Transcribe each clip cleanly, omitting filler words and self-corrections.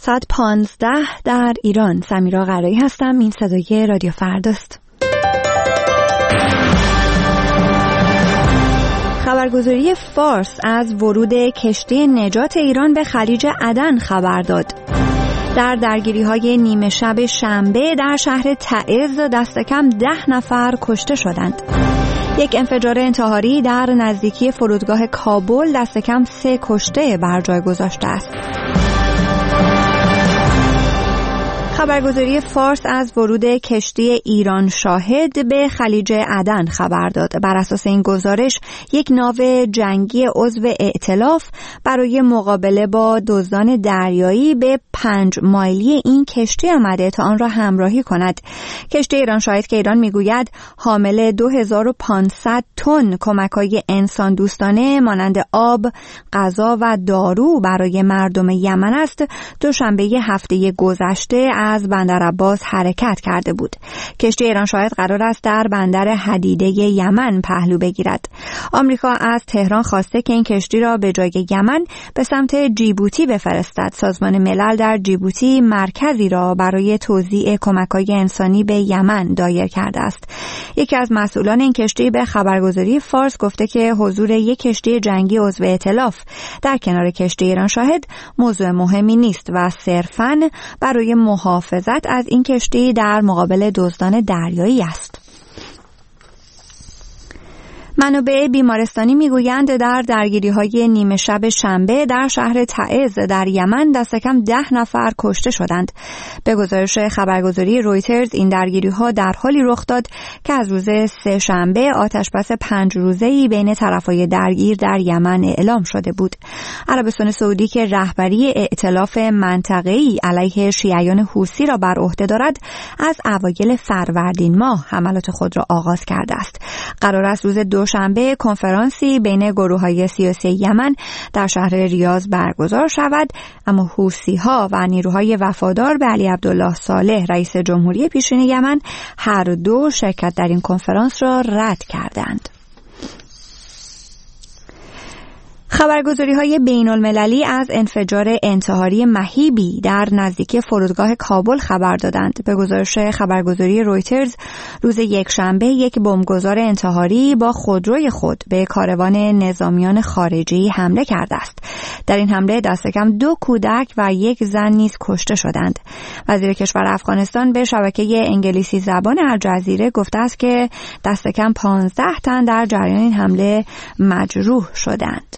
115 در ایران. سمیرا قرایی هستم. این صدای رادیو فرداست. خبرگزاری فارس از ورود کشتی نجات ایران به خلیج عدن خبر داد. در درگیری‌های نیمه شب شنبه در شهر تعز دست کم 10 نفر کشته شدند. یک انفجار انتحاری در نزدیکی فرودگاه کابل دست کم 3 کشته بر جای گذاشته است. خبرگزاری فارس از ورود کشتی ایران شاهد به خلیج عدن خبر داد. بر اساس این گزارش یک ناو جنگی عضو ائتلاف برای مقابله با دزدان دریایی به 5 مایلی این کشتی آمده تا آن را همراهی کند. کشتی ایران شاهد که ایران میگوید حامل 2500 تن کمک‌های انسان دوستانه مانند آب، غذا و دارو برای مردم یمن است، دوشنبه هفته گذشته از بندر عباس حرکت کرده بود. کشتی ایران شاهد قرار است در بندر حدیده یمن پهلو بگیرد. آمریکا از تهران خواسته که این کشتی را به جای یمن به سمت جیبوتی بفرستد. سازمان ملل در جیبوتی مرکزی را برای توزیع کمک‌های انسانی به یمن دایر کرده است. یکی از مسئولان این کشتی به خبرگزاری فارس گفته که حضور یک کشتی جنگی عضو ائتلاف در کنار کشتی ایران شاهد موضوع مهمی نیست و صرفاً برای محافظت از این کشتی در مقابل دزدان دریایی است. منابع بیمارستانی میگویند در درگیری‌های نیمه شب شنبه در شهر تعز در یمن دست کم 10 نفر کشته شدند. به گزارش خبرگزاری رویترز این درگیری‌ها در حالی رخ داد که از روز سه شنبه آتش‌بس 5 روزه‌ای بین طرفای درگیر در یمن اعلام شده بود. عربستان سعودی که رهبری ائتلاف منطقه‌ای علیه شیعیان حوثی را بر عهده دارد، از اوایل فروردین ماه حملات خود را آغاز کرده است. قرار است روز دوشنبه کنفرانسی بین گروه‌های سیاسی یمن در شهر ریاض برگزار شود، اما حوثی‌ها و نیروهای وفادار به علی عبدالله صالح رئیس جمهوری پیشین یمن هر دو شرکت در این کنفرانس را رد کردند. خبرگزاری‌های بین‌المللی از انفجار انتحاری مهیبی در نزدیکی فرودگاه کابل خبر دادند. به گزارش خبرگزاری رویترز روز یکشنبه یک بمبگذار انتحاری با خودروی خود به کاروان نظامیان خارجی حمله کرده است. در این حمله دست کم 2 کودک و 1 زن نیز کشته شدند. وزیر کشور افغانستان به شبکه انگلیسی زبان الجزیره گفته است که دست کم 15 تن در جریان این حمله مجروح شدند.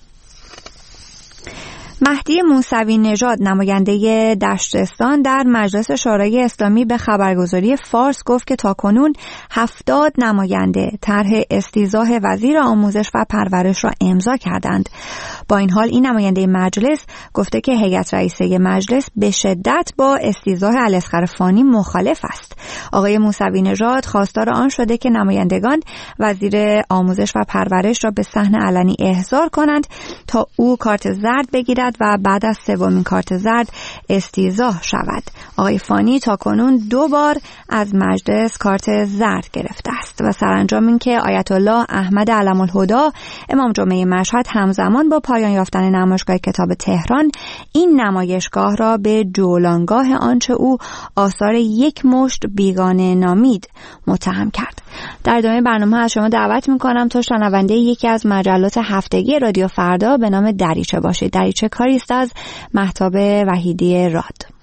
مهدی موسوی نژاد نماینده دشتستان در مجلس شورای اسلامی به خبرگزاری فارس گفت که تاکنون 70 نماینده طرح استیضاح وزیر آموزش و پرورش را امضا کردند. با این حال این نماینده مجلس گفته که هیئت رئیسه مجلس به شدت با استیضاح الاصغر فانی مخالف است. آقای موسوی نژاد خواستار آن شده که نمایندگان وزیر آموزش و پرورش را به صحن علنی احضار کنند تا او کارت زرد بگیرد و بعد از 3مین کارت زرد استیضاح شود. آقای فانی تاکنون 2 بار از مجلس کارت زرد گرفته است و سرانجام این که آیت الله احمد علم الهدی امام جمعه مشهد همزمان با پایان یافتن نمایشگاه کتاب تهران این نمایشگاه را به جولانگاه آنچه او آثار یک مشت بیگانه نامید متهم کرد. در ادامه برنامه از شما دعوت می‌کنم تا شنونده یکی از مجلات هفتگی رادیو فردا به نام دریچه باشید. دریچه کاری است از مهتاب وحیدی راد.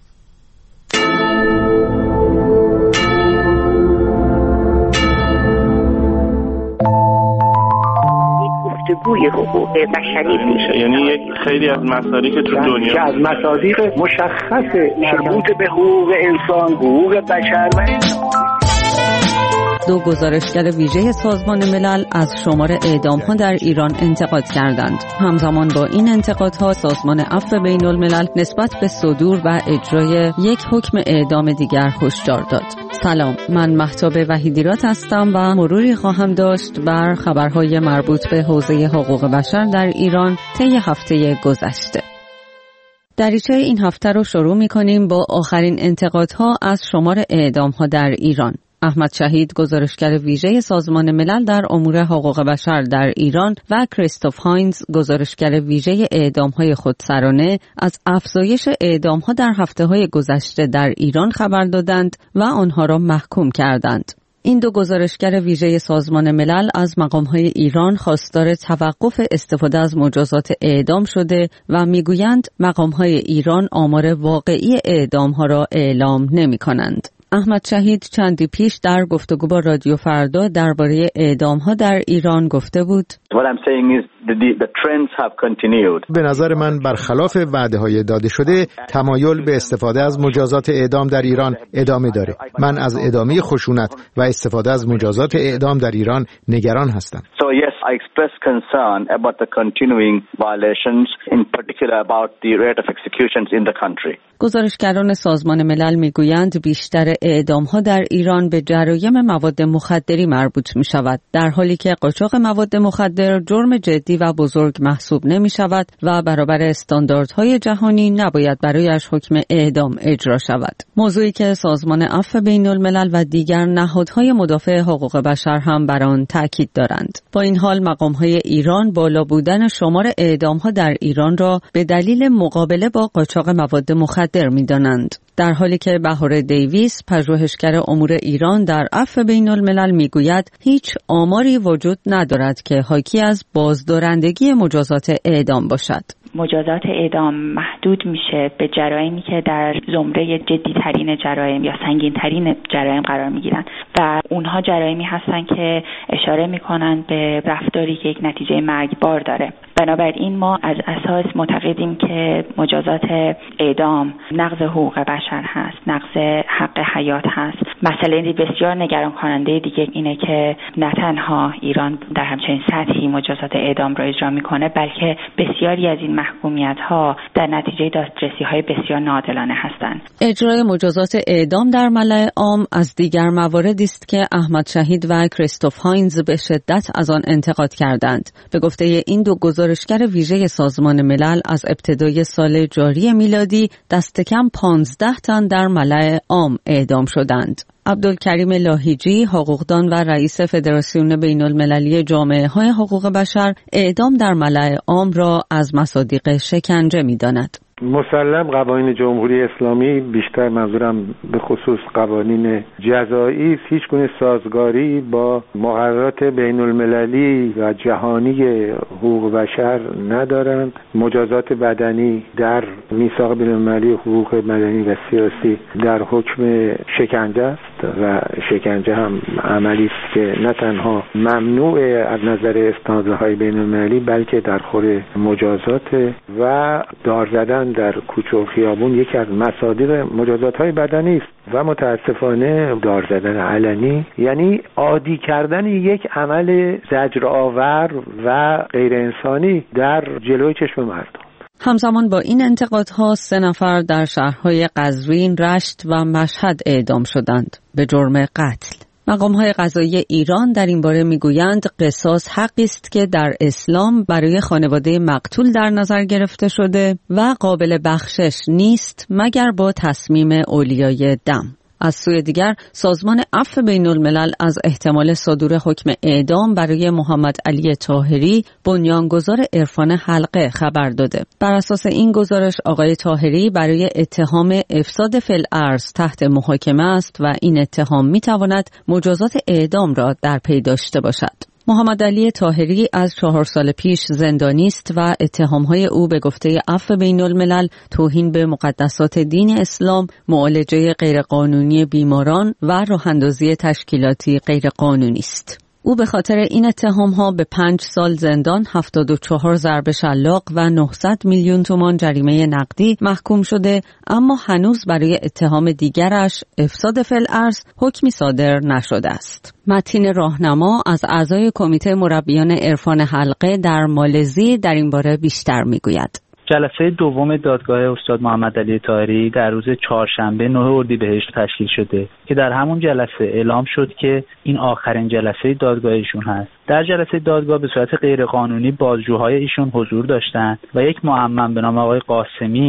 گفتگوی حقوق بشری میشه، یعنی یک خیلی از مصادیق تو دنیا که از مصادیق مشخص مربوط به حقوق انسان، حقوق بشر و دو گزارشگر ویژه سازمان ملل از شمار اعدام‌ها در ایران انتقاد کردند. همزمان با این انتقادها سازمان عفو بین‌الملل نسبت به صدور و اجرای یک حکم اعدام دیگر هشدار داد. سلام، من مهتاب وحیدیرات هستم و مروری خواهم داشت بر خبرهای مربوط به حوزه حقوق بشر در ایران طی هفته گذشته. دریچه این هفته رو شروع می‌کنیم با آخرین انتقادها از شمار اعدام‌ها در ایران. احمد شهید گزارشگر ویژه سازمان ملل در امور حقوق بشر در ایران و کریستوف هاینز گزارشگر ویژه اعدام‌های خودسرانه از افزایش اعدام‌ها در هفته‌های گذشته در ایران خبر دادند و آنها را محکوم کردند. این دو گزارشگر ویژه سازمان ملل از مقام‌های ایران خواستار توقف استفاده از مجازات اعدام شده و می‌گویند مقام‌های ایران آمار واقعی اعدام‌ها را اعلام نمی‌کنند. احمد شهید چندی پیش در گفتگو با رادیو فردا درباره اعدام‌ها در ایران گفته بود: به نظر من برخلاف وعده‌های داده شده تمایل به استفاده از مجازات اعدام در ایران ادامه داره. من از ادامه خشونت و استفاده از مجازات اعدام در ایران نگران هستم. I express concern about the continuing violations, in particular about the rate of executions in the country. گزارشگران سازمان ملل میگویند بیشتر اعدام‌ها در ایران به جرایم مواد مخدری مربوط می شود، در حالی که قاچاق مواد مخدر جرم جدی و بزرگ محسوب نمی شود و برابر استانداردهای جهانی نباید برایش حکم اعدام اجرا شود. موضوعی که سازمان عفو بین‌الملل و دیگر نهادهای مدافع حقوق بشر هم بر آن تاکید دارند. با این حال مقام‌های ایران بالا بودن شمار اعدام‌ها در ایران را به دلیل مقابله با قاچاق مواد مخدر می‌دانند، در حالی که بهار دیویس پژوهشگر امور ایران در عفو بین‌الملل می‌گوید هیچ آماری وجود ندارد که حاکی از بازدارندگی مجازات اعدام باشد. مجازات اعدام محدود میشه به جرایمی که در زمره جدی‌ترین جرایم یا سنگین‌ترین جرایم قرار میگیرن و اونها جرایمی هستن که اشاره میکنن به رفتاری که یک نتیجه مرگبار داره. بنابراین ما از اساس معتقدیم که مجازات اعدام نقض حقوق بشر هست، نقض حق حیات هست. مسئله بسیار نگران کننده دیگه اینه که نه تنها ایران در همچین سطحی مجازات اعدام را اجرا میکنه، بلکه بسیاری از این محکومیت‌ها در نتیجه دادرسی‌های بسیار ناعادلانه هستند. اجرای مجازات اعدام در ملأ عام از دیگر مواردی است که احمد شهید و کریستوف هاینز به شدت از آن انتقاد کردند. به گفته این دو گزارشگر ویژه سازمان ملل از ابتدای سال جاری میلادی دست کم 15 تن در ملأ عام اعدام شدند. عبدالکریم لاهیجی، حقوقدان و رئیس فدراسیون بین‌المللی جامعه‌های حقوق بشر، اعدام در ملأ عام را از مصادیق شکنجه می‌داند. مسلم قوانین جمهوری اسلامی، بیشتر منظورم به خصوص قوانین جزایی، هیچ گونه سازگاری با مقررات بین‌المللی و جهانی حقوق بشر ندارند. مجازات بدنی در میثاق بین‌المللی حقوق مدنی و سیاسی در حکم شکنجه است و شکنجه هم عملی است که نه تنها ممنوع از نظر استانداردهای بین‌المللی بلکه در خور مجازات و دار زدن در کوچه و خیابون یکی از مصادیق مجازات‌های بدنی است و متاسفانه دار زدن علنی یعنی عادی کردن یک عمل زجرآور و غیر انسانی در جلوی چشم مردم. همزمان با این انتقادها 3 نفر در شهرهای قزوین، رشت و مشهد اعدام شدند به جرم قتل. مقام‌های قضایی ایران در این باره می‌گویند قصاص حقی است که در اسلام برای خانواده مقتول در نظر گرفته شده و قابل بخشش نیست مگر با تصمیم اولیای دم. از سوی دیگر سازمان عفو بین‌الملل از احتمال صدور حکم اعدام برای محمد علی طاهری، بنیانگذار عرفان حلقه، خبر داده. بر اساس این گزارش آقای طاهری برای اتهام افساد فی الارض تحت محاکمه است و این اتهام می‌تواند مجازات اعدام را در پی داشته باشد. محمد علی طاهری از 4 سال پیش زندانی است و اتهام‌های او به گفته عفو بین‌الملل توهین به مقدسات دین اسلام، معالجه غیرقانونی بیماران و راه‌اندازی تشکیلاتی غیرقانونی است. او به خاطر این اتهام‌ها به 5 سال زندان، 74 ضرب شلاق و 900 میلیون تومان جریمه نقدی محکوم شده، اما هنوز برای اتهام دیگرش، افساد فی الارض، حکمی صادر نشده است. متین راهنما از اعضای کمیته مربیان عرفان حلقه در مالزی در این باره بیشتر میگوید. جلسه دوم دادگاه استاد محمد علی طاهری در روز چهارشنبه 9 اردیبهشت تشکیل شده که در همون جلسه اعلام شد که این آخرین جلسه دادگاه ایشون هست. در جلسه دادگاه به صورت غیرقانونی بازجوهای ایشون حضور داشتند و یک معمم به نام آقای قاسمی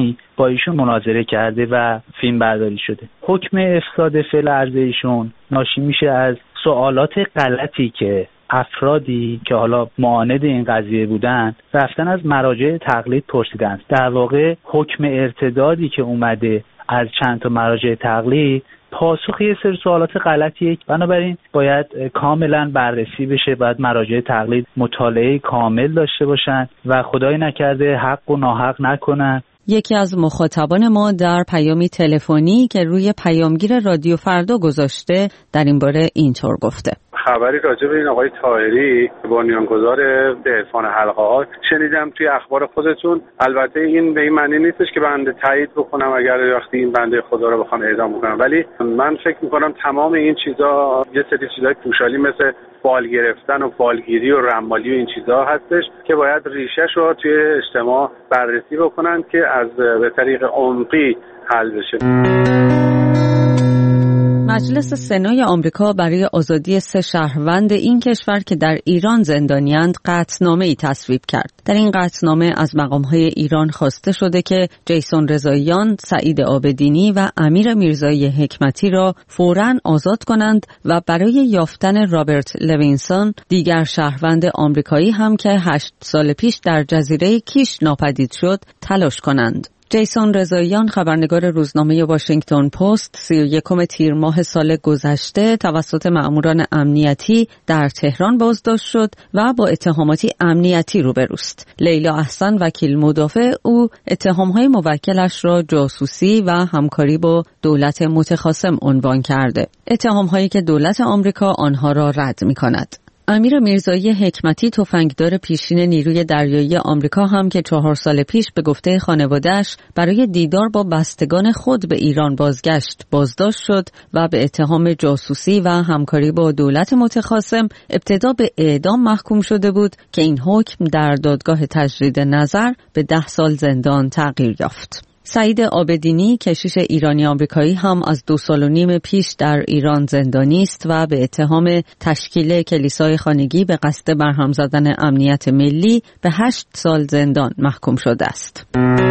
با ایشون مناظره کرده و فیلم برداری شده. حکم افساد فعل عرضه ایشون ناشی میشه از سوالات غلطی که افرادی که حالا معاند این قضیه بودن رفتن از مراجع تقلید پرسیدن. در واقع حکم ارتدادی که اومده از چند تا مراجع تقلید پاسخ یه سری سوالات غلطیه، بنابراین باید کاملا بررسی بشه، باید مراجع تقلید مطالعه کامل داشته باشن و خدای نکرده حق و ناحق نکنن. یکی از مخاطبان ما در پیامی تلفنی که روی پیامگیر رادیو فردا گذاشته در این باره اینطور گفته: خبری راجع به این آقای طاهری بنیانگذار عرفان حلقه ها شنیدم توی اخبار خودتون. البته این به این معنی نیستش که بنده تایید بکنم اگر وقتی این بنده خدا رو بخوام اعدام بکنم، ولی من فکر میکنم تمام این چیزا یه سری چیزای پوشالی مثل فال گرفتن و فالگیری و رمالی و این چیزا هستش که باید ریشه‌ش رو توی اجتماع بررسی بکنن که از به طریق عمقی حل بشه. مجلس سنای آمریکا برای آزادی 3 شهروند این کشور که در ایران زندانی‌اند قطعنامه‌ای تصویب کرد. در این قطعنامه از مقام‌های ایران خواسته شده که جیسون رضاییان، سعید عابدینی و امیر میرزایی حکمتی را فوراً آزاد کنند و برای یافتن رابرت لوینسون، دیگر شهروند آمریکایی هم که 8 سال پیش در جزیره کیش ناپدید شد، تلاش کنند. جیسون رضاییان خبرنگار روزنامه واشنگتن پست 31 تیر ماه سال گذشته توسط مأموران امنیتی در تهران بازداشت شد و با اتهاماتی امنیتی روبروست. لیلا احسن وکیل مدافع او اتهام‌های موکلش را جاسوسی و همکاری با دولت متخاصم عنوان کرده. اتهام‌هایی که دولت آمریکا آنها را رد می‌کند. امیر میرزایی حکمتی تفنگدار پیشین نیروی دریایی آمریکا هم که 4 سال پیش به گفته خانواده‌اش برای دیدار با بستگان خود به ایران بازگشت بازداشت شد و به اتهام جاسوسی و همکاری با دولت متخاصم ابتدا به اعدام محکوم شده بود که این حکم در دادگاه تجدید نظر به 10 سال زندان تغییر یافت. سعید عابدینی کشیش ایرانی آمریکایی هم از 2 سال و نیم پیش در ایران زندانی است و به اتهام تشکیل کلیسای خانگی به قصد برهم زدن امنیت ملی به 8 سال زندان محکوم شده است.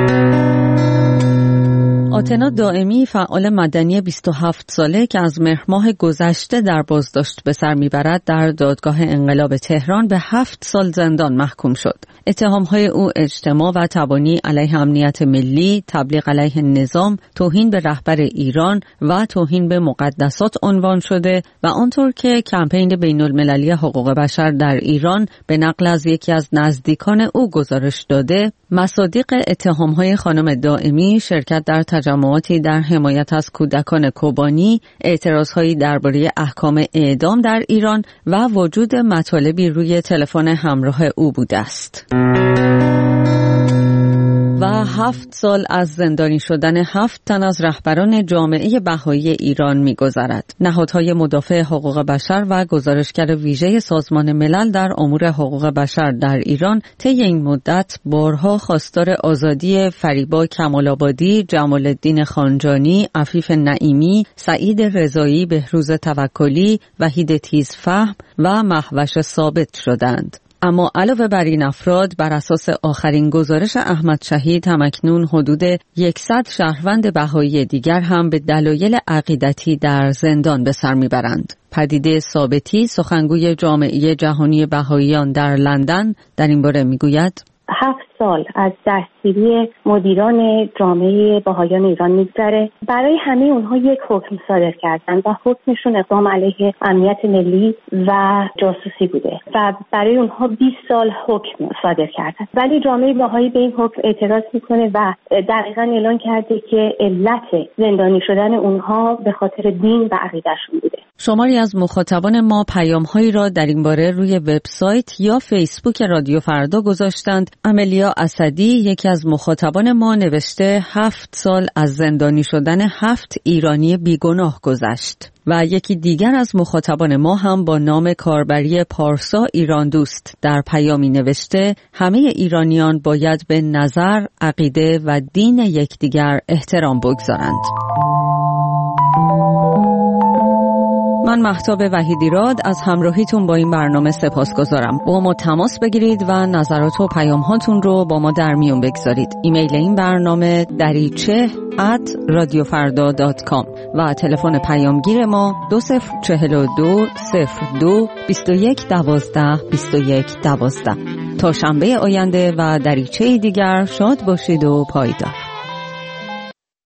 آتنا دائمی فعال مدنی 27 ساله که از مهر ماه گذشته در بازداشت به سر میبرد در دادگاه انقلاب تهران به 7 سال زندان محکوم شد. اتهام‌های او اجتماع و تبانی علیه امنیت ملی، تبلیغ علیه نظام، توهین به رهبر ایران و توهین به مقدسات عنوان شده و آنطور که کمپین بین‌المللی حقوق بشر در ایران به نقل از یکی از نزدیکان او گزارش داده، مصادیق اتهام‌های خانم دائمی شرکت در تجمعاتی در حمایت از کودکان کوبانی، اعتراضهایی درباره احکام اعدام در ایران و وجود مطالبی روی تلفن همراه او بوده است. و 7 سال از زندانی شدن 7 تن از رهبران جامعه بهایی ایران می‌گذرد. نهادهای مدافع حقوق بشر و گزارشگر ویژه سازمان ملل در امور حقوق بشر در ایران طی این مدت بارها خواستار آزادی فریبا کمال‌آبادی، جمال الدین خانجانی، عفیف نعیمی، سعید رضایی، بهروز توکلی، وحید تیزفهم و مهوش ثابت شدند. اما علاوه بر این افراد بر اساس آخرین گزارش احمد شهید همکنون حدود 100 شهروند بهایی دیگر هم به دلایل عقیدتی در زندان به سر میبرند. پدیده ثابتی سخنگوی جامعه جهانی بهاییان در لندن در این باره میگوید 7 سال از دستگیری مدیران جامعه بهاییان ایران میگذره. برای همه اونها یک حکم صادر کردن و حکمشون اقدام علیه امنیت ملی و جاسوسی بوده و برای اونها 20 سال حکم صادر کردن، ولی جامعه بهایی به این حکم اعتراض میکنه و دقیقاً اعلان کرده که علت زندانی شدن اونها به خاطر دین و عقیدهشون بوده. شماری از مخاطبان ما پیام‌هایی را در این باره روی وبسایت یا فیسبوک رادیو فردا گذاشتند. املیا اسدی یکی از مخاطبان ما نوشته 7 سال از زندانی شدن 7 ایرانی بیگناه گذشت و یکی دیگر از مخاطبان ما هم با نام کاربری پارسا ایران دوست در پیامی نوشته همه ایرانیان باید به نظر، عقیده و دین یکدیگر احترام بگذارند. من مهتاب وحیدیراد از همراهیتون با این برنامه سپاسگزارم. با ما تماس بگیرید و نظرات و پیام هاتون رو با ما در میون بگذارید. ایمیل این برنامه dariche@radiofarda.com و تلفن پیامگیر ما 2042 02 21 12 21 12. تا شنبه آینده و دریچه دیگر شاد باشید و پایدار.